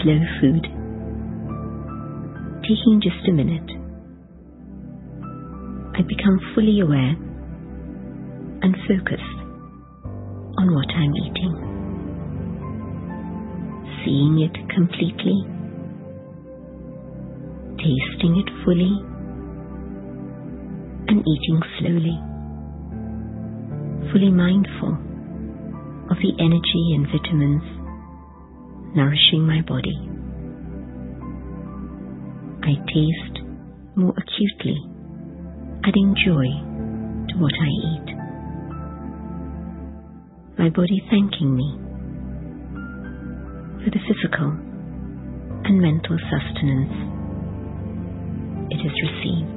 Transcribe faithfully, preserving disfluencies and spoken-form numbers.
slow food. Taking just a minute, I become fully aware and focused on what I'm eating, seeing it completely, tasting it fully, and eating slowly, fully mindful of the energy and vitamins nourishing my body. I taste more acutely, adding joy to what I eat. My body thanking me for the physical and mental sustenance it has received.